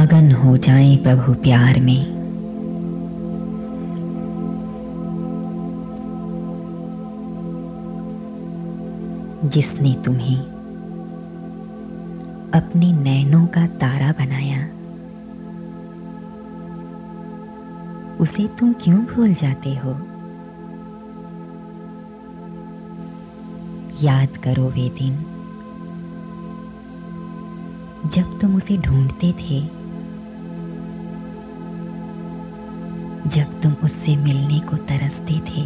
मगन हो जाएं प्रभु प्यार में। जिसने तुम्हें अपने नैनों का तारा बनाया, उसे तुम क्यों भूल जाते हो? याद करो वे दिन जब तुम उसे ढूंढते थे, जब तुम उससे मिलने को तरसते थे।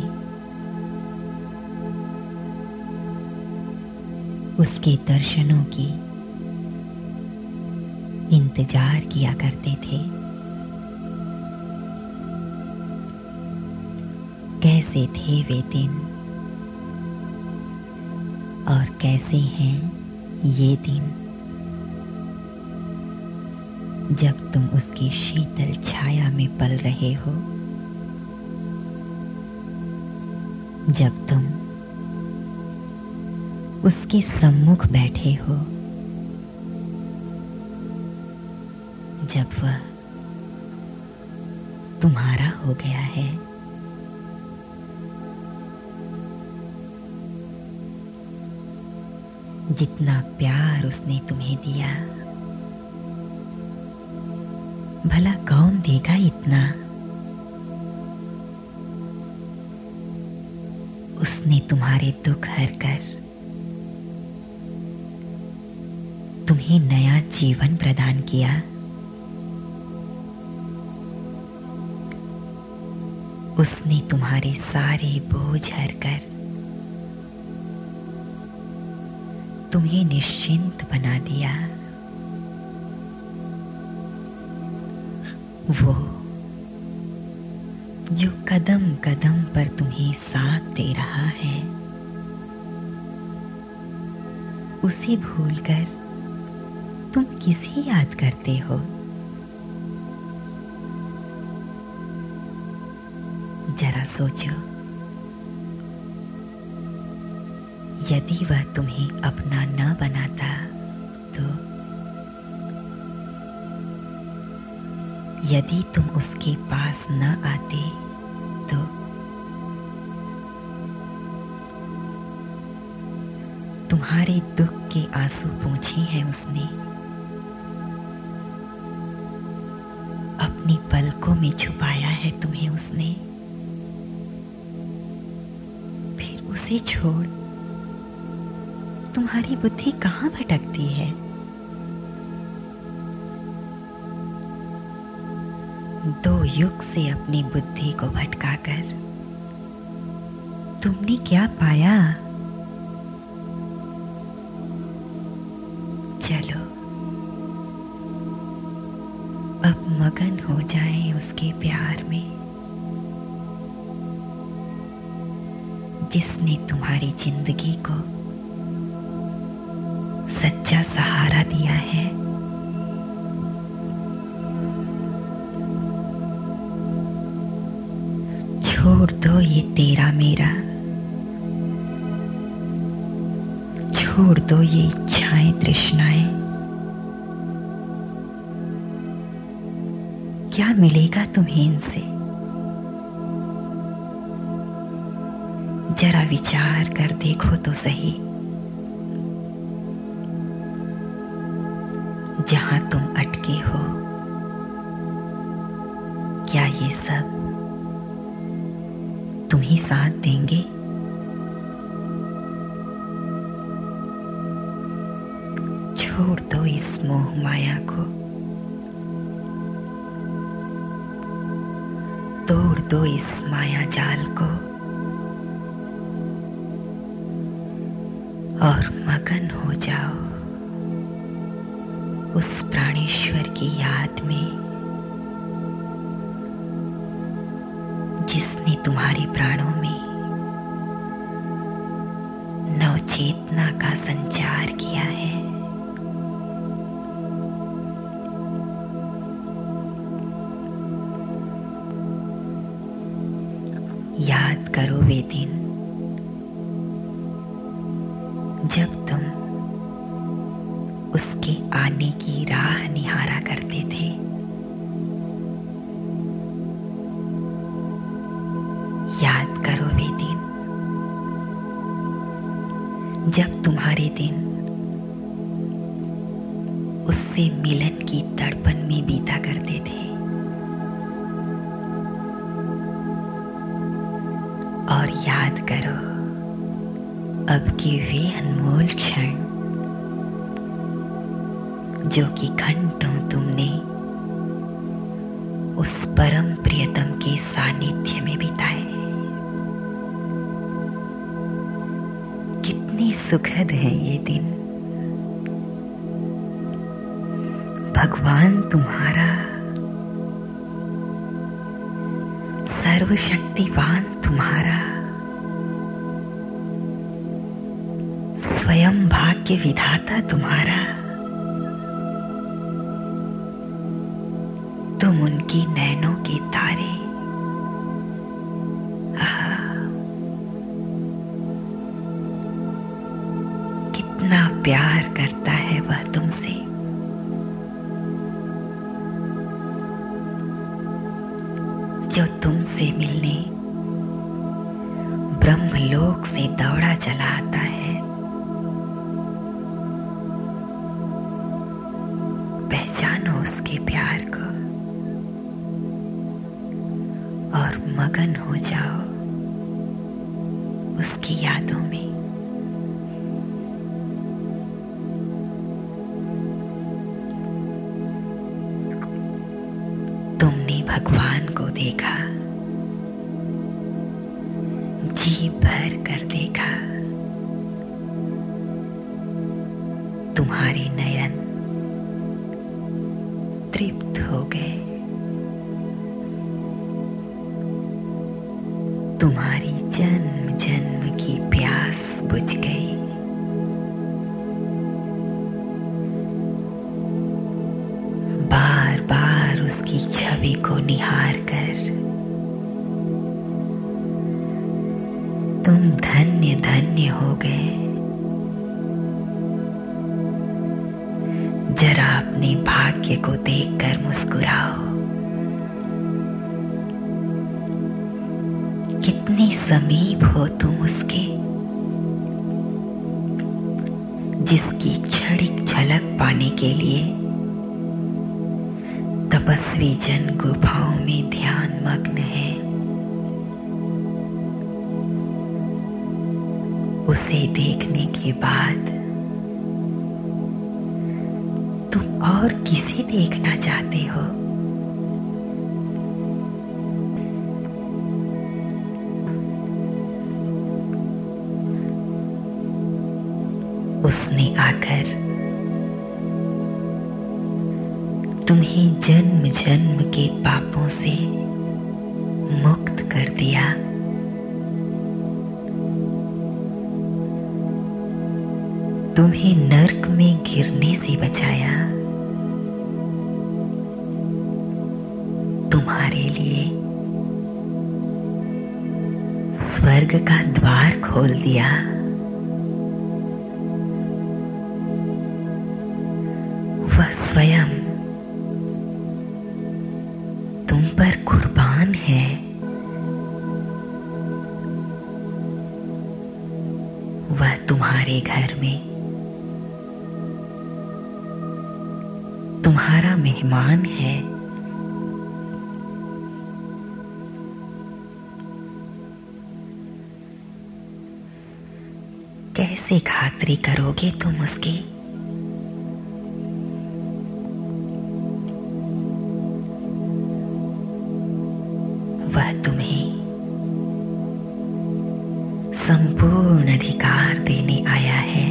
उसके दर्शनों की इंतजार किया करते थे। कैसे थे वे दिन और कैसे हैं ये दिन, जब तुम उसकी शीतल छाया में पल रहे हो, जब तुम उसके सम्मुख बैठे हो, जब वह तुम्हारा हो गया है। जितना प्यार उसने तुम्हें दिया, भला कौन देगा इतना? उसने तुम्हारे दुख हरकर तुम्हें नया जीवन प्रदान किया। उसने तुम्हारे सारे बोझ हरकर तुम्हें निश्चिंत बना दिया। वो जो कदम कदम पर तुम्हें साथ दे रहा है, उसे भूलकर तुम किसे याद करते हो? जरा सोचो, यदि वह तुम्हें अपना न बनाता तो, यदि तुम उसके पास न आते तो, तुम्हारे दुख के आंसू पोंछे हैं उसने, अपनी पलकों में छुपाया है तुम्हें उसने। फिर उसे छोड़ तुम्हारी बुद्धि कहाँ भटकती है? दो युग से अपनी बुद्धि को भटकाकर तुमने क्या पाया? चलो अब मगन हो जाएं उसके प्यार में, जिसने तुम्हारी जिंदगी को सच्चा सहारा दिया है। छोड़ दो ये तेरा मेरा, छोड़ दो ये इच्छाएं तृष्णाएं। क्या मिलेगा तुम्हें इनसे? जरा विचार कर देखो तो सही। जहां तुम अटके हो, क्या ये सब तुम्हें साथ देंगे? छोड़ दो इस मोह माया को, तोड़ दो इस माया जाल को और मगन हो जाओ उस प्राणेश्वर की याद में, जिसने तुम्हारे प्राणों में नवचेतना का संचार किया है। याद करो वे दिन जब तुम उसके आने की राह निहारा करते थे। जब तुम्हारे दिन उससे मिलन की तड़पन में बीता करते थे, और याद करो अब के वे अनमोल क्षण जो कि घंटों तुमने उस परम प्रियतम के सानिध्य में बिताए। कितनी सुखद है ये दिन। भगवान तुम्हारा, सर्वशक्तिवान तुम्हारा, स्वयं भाग्य विधाता तुम्हारा, तुम उनकी नैनों के तारे। कितना प्यार करता है वह तुमसे। जो तुमसे मिलने ब्रह्मलोक से दौड़ा चला आता है, पहचानो उसके प्यार को और मगन हो जाओ उसकी यादों में। तुमने भगवान को देखा, जी भर कर देखा। तुम्हारे नयन तृप्त हो गए, तुम्हारी जन्म जन्म की प्यास बुझ गई। बार बार उसकी छवि को निहार कर तुम धन्य धन्य हो गए। जरा अपने भाग्य को देखकर मुस्कुराओ। कितने समीप हो तुम उसके, जिसकी क्षणिक झलक पाने के लिए तपस्वी जन गुफाओं में ध्यान मग्न है। उसे देखने के बाद तुम और किसे देखना चाहते हो? उसने आकर तुम्हें जन्म जन्म के पापों से मुक्त कर दिया। तुम्हें नर्क में गिरने से बचाया। तुम्हारे लिए स्वर्ग का द्वार खोल दिया। वह स्वयं तुम पर कुर्बान है। वह तुम्हारे घर में तुम्हारा मेहमान है। कैसे खातिरी करोगे तुम उसकी? वह तुम्हें संपूर्ण अधिकार देने आया है।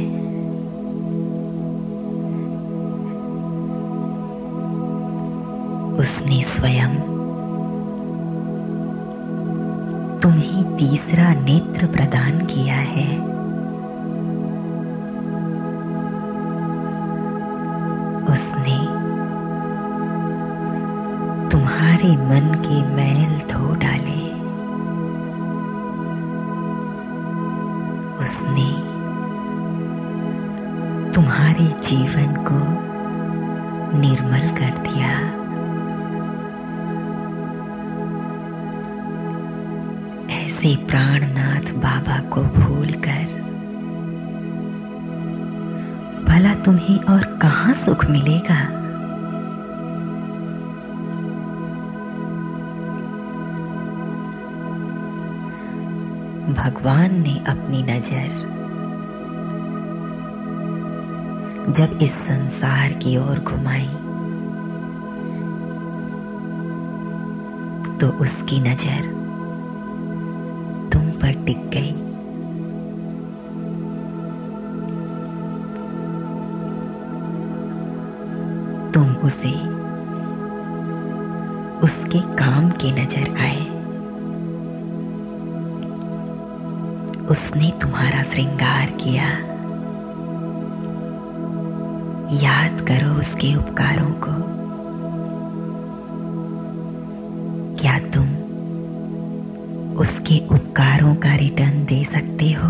उसने स्वयं तुम्हें तीसरा नेत्र प्रदान किया है। उसने तुम्हारे मन के मैल धो डाले। उसने तुम्हारे जीवन को निर्मल कर दिया। ऐसे प्राणनाथ बाबा को भूलकर भला तुम्हें और कहाँ सुख मिलेगा। भगवान ने अपनी नजर जब इस संसार की ओर घुमाई तो उसकी नजर तुम पर टिक गई। तुम उसे उसके काम के नजर आए। उसने तुम्हारा श्रृंगार किया। याद करो उसके उपकारों को। क्या तुम उसके उपकारों का रिटर्न दे सकते हो?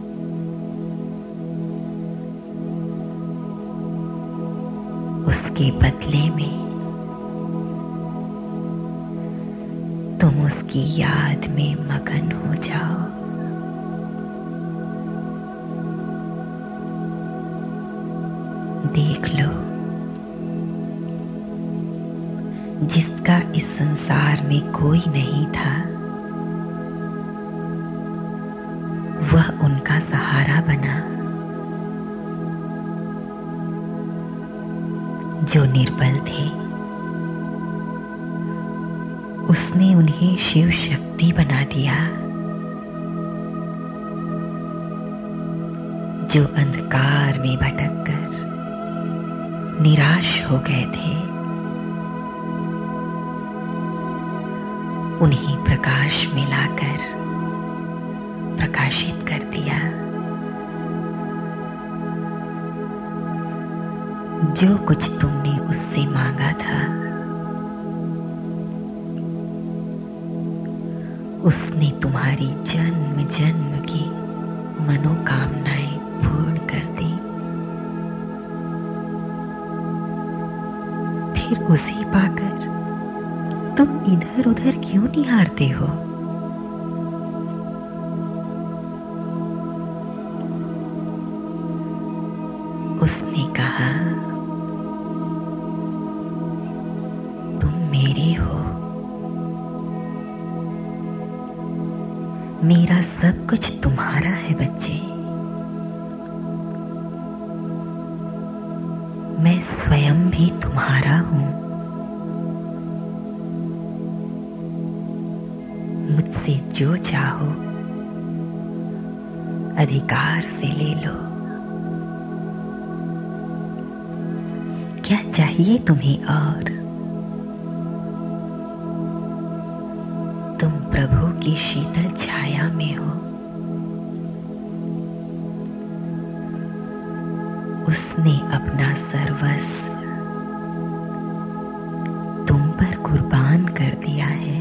उसके बदले में तुम उसकी याद में मगन हो जाओ। देख लो, जिसका इस संसार में कोई नहीं था, वह उनका सहारा बना। जो निर्बल थे, उसने उन्हें शिव शक्ति बना दिया। जो अंधकार में भटककर निराश हो गए थे, उन्हें प्रकाश में लाकर प्रकाशित कर दिया। जो कुछ तुमने उससे मांगा था, उसने तुम्हारी जन्म जन्म की मनोकामनाएं पूर्ण कर दी। फिर उसे पाकर तुम इधर उधर क्यों निहारते हो? उसने कहा, तुम मेरे हो। मेरा सब कुछ तुम्हारा है बच्चे। मैं स्वयं भी तुम्हारा हूं। मुझसे जो चाहो अधिकार से ले लो। क्या चाहिए तुम्हें और? तुम प्रभु की शीतल छाया में हो। उसने अपना सर्वस्व तुम पर कुर्बान कर दिया है।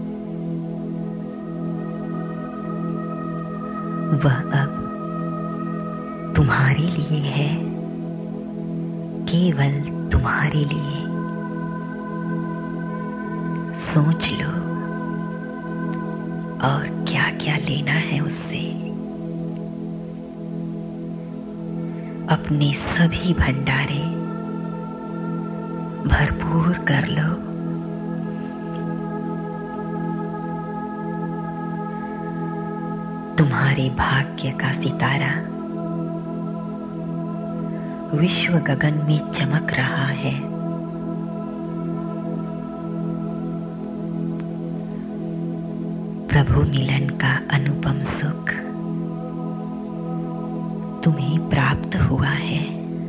वह अब तुम्हारे लिए है, केवल तुम्हारे लिए। सोच लो और क्या क्या लेना है उससे। अपने सभी भंडारे भरपूर कर लो। तुम्हारे भाग्य का सितारा विश्व गगन में चमक रहा है। प्रभु मिलन का अनुपम सुख तुम्हें प्राप्त हुआ है।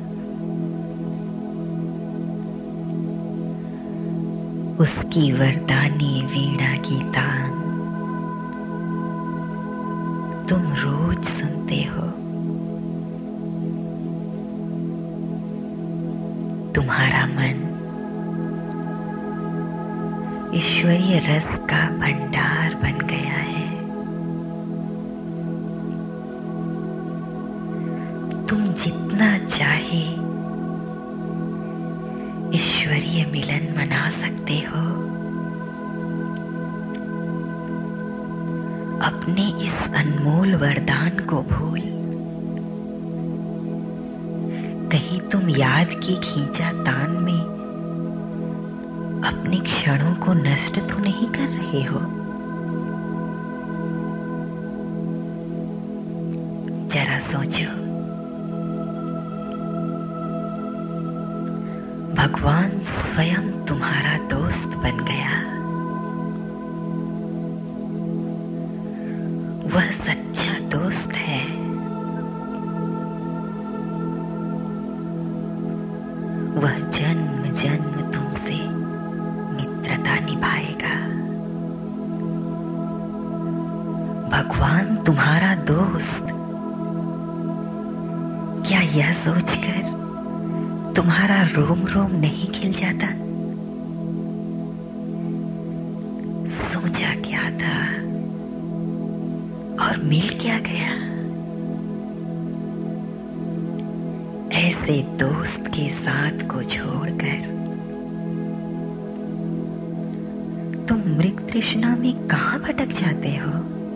उसकी वरदानी वीणा की तान तुम रोज सुनते हो। तुम्हारा मन ईश्वरीय रस का भंडार बन गया है। तुम जितना चाहे ईश्वरीय मिलन मना सकते हो। अपने इस अनमोल वरदान को भूल कहीं तुम याद की खींचा तान में अपने क्षणों को नष्ट तो नहीं कर रहे हो? जरा सोचो, भगवान स्वयं तुम्हारा दोस्त बन गया। वह सच्चा दोस्त है। वह जन्म जन्म तुमसे मित्रता निभाएगा। भगवान तुम्हारा दोस्त, क्या यह सोचकर तुम्हारा रोम रोम नहीं खिल जाता? सोचा क्या था और मिल क्या गया? ऐसे दोस्त के साथ को छोड़कर तुम मृग तृष्णा में कहां भटक जाते हो?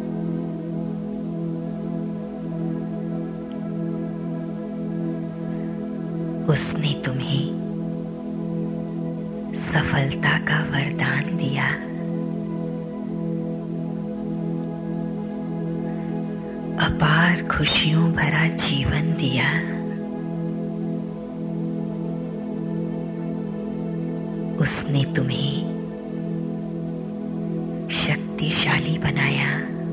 उसने तुम्हें सफलता का वरदान दिया। अपार खुशियों भरा जीवन दिया। उसने तुम्हें शक्तिशाली बनाया।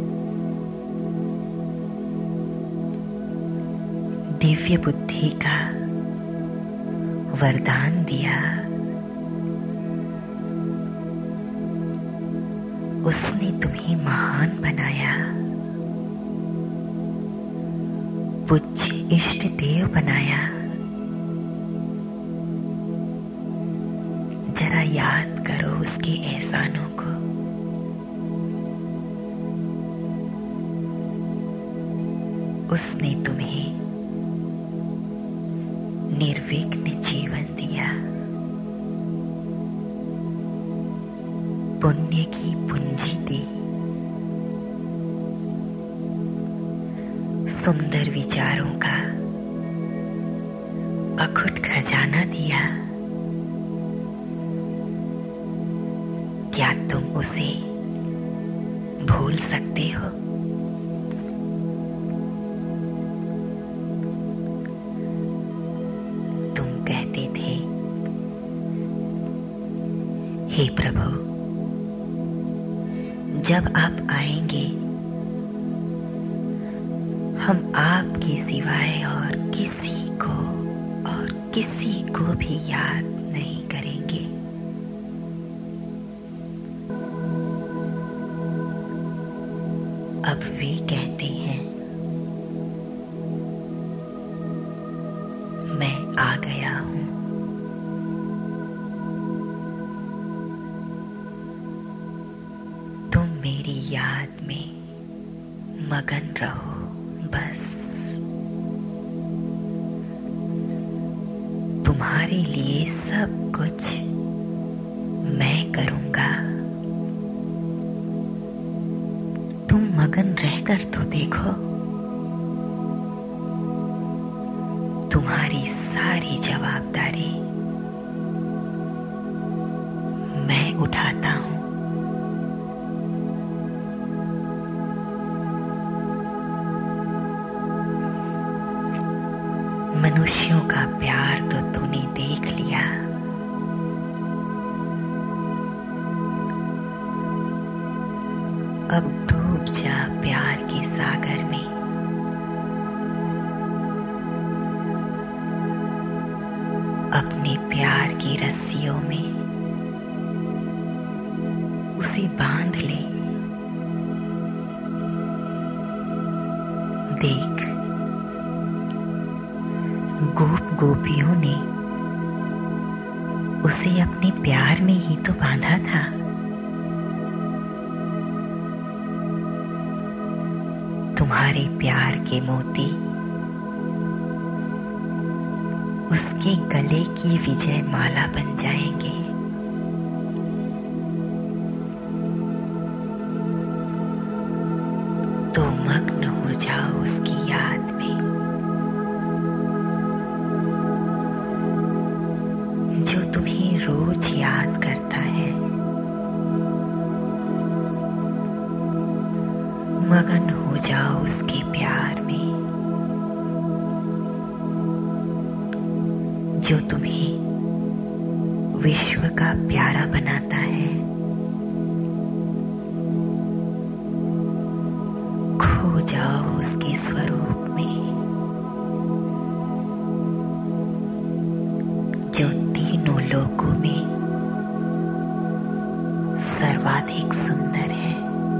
दिव्य बुद्धि का वरदान दिया। उसने तुम्हें महान बनाया। पूज्य इष्ट देव बनाया। जरा याद करो उसके एहसानों को। उसने तुम्हें निर्विघ्न जीवन दिया। पुण्य की पूंजी दी। सुंदर विचारों का अखुट खजाना दिया। क्या तुम उसे भूल सकते हो? तुम कहते थे, हे प्रभु, जब आप आएंगे हम आपके सिवाय और किसी को भी याद नहीं करेंगे। अब वे कहते हैं, मैं आ गया हूं। तुम मेरी याद में मगन रहो बस। तुम्हारे लिए सब कुछ मैं करूंगा। तुम मगन रहकर तो देखो। तुम्हारी सारी जवाबदारी मैं उठाता हूं। मनुष्यों का प्यार तो तूने देख लिया। अब डूब जा प्यार के सागर में। अपने प्यार की रस्सियों में उसे बांध ले। देख, गोप गोपियों ने उसे अपने प्यार में ही तो बांधा था। तुम्हारे प्यार के मोती उसके गले की विजय माला बन जाएंगे। तो मग्न हो जाओ उसकी याद में। मगन हो जाओ उसके प्यार में जो तुम्हें विश्व का प्यारा बनाता है। खो जाओ उसके स्वरूप में जो तीनों लोकों में सर्वाधिक सुंदर है।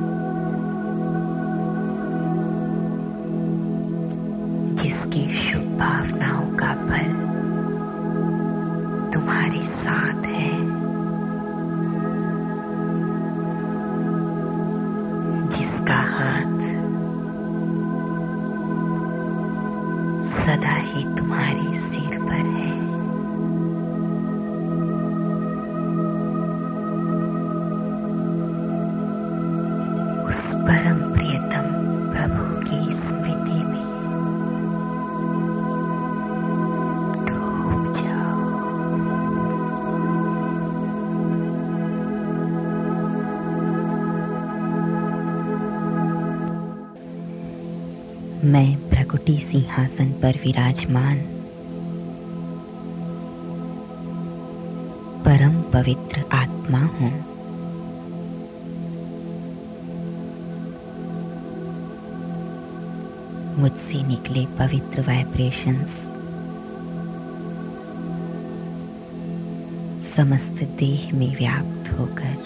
जिसकी शुभ भावनाओं का फल तुम्हारे साथ है। जिसका हाथ सदा ही तुम्हारे सिर पर है। उस परम प्रियतम प्रभु की स्मृति में डूब जाओ। मैं भ्रकुटी सिंहासन पर विराजमान परम पवित्र आत्मा हूँ। मुझसे निकले पवित्र वाइब्रेशंस समस्त देह में व्याप्त होकर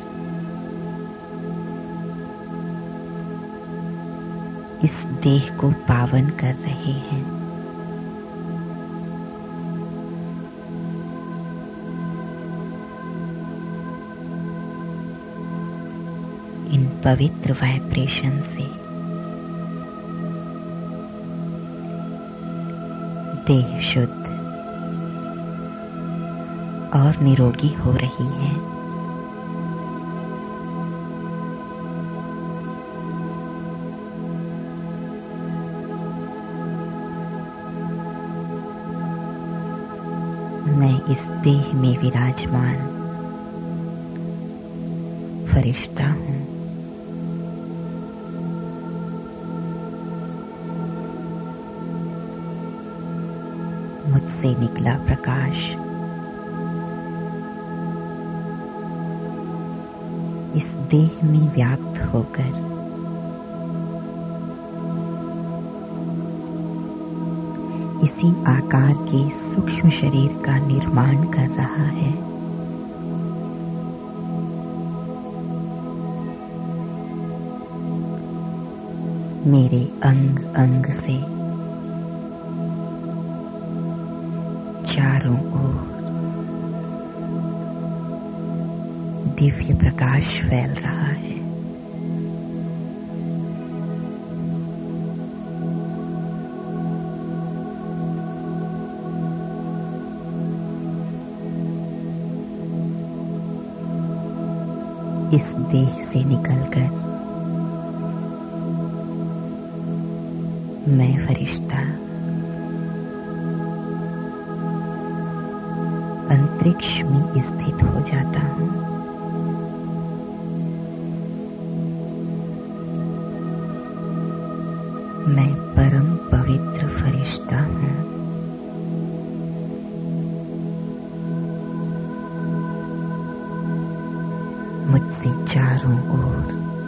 इस देह को पावन कर रहे हैं। इन पवित्र वाइब्रेशन से देह शुद्ध और निरोगी हो रही है। मैं इस देह में विराजमान फरिश्ता हूँ। मुझसे निकला प्रकाश इस देह में व्याप्त होकर इसी आकार के सूक्ष्म शरीर का निर्माण कर रहा है। मेरे अंग अंग से चारों ओर दिव्य प्रकाश फैल रहा है। इस देह से निकलकर मैं फरिश्ता अंतरिक्ष में स्थित हो जाता हूँ। मैं परम पवित्र फरिश्ता हूँ। मुझसे चारों ओर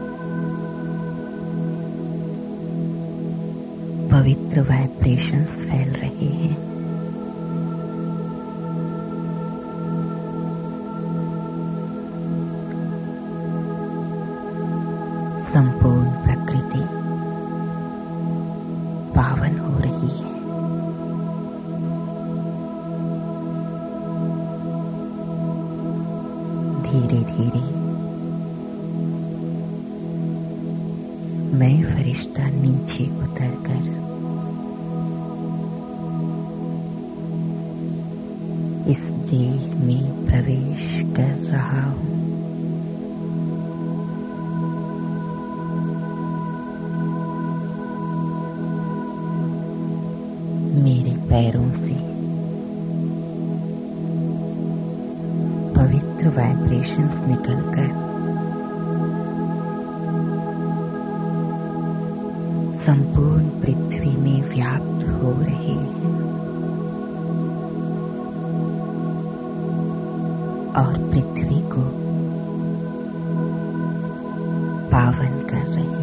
पवित्र वाइब्रेशंस फैल रहे हैं। संपूर्ण प्रकृति पावन हो रही है। धीरे धीरे मैं फरिश्ता नीचे उतरकर इस देह में प्रवेश कर रहा हूँ। मेरे पैरों से पवित्र वाइब्रेशंस निकलकर संपूर्ण पृथ्वी में व्याप्त हो रहे हैं और पृथ्वी को पावन कर रहे हैं।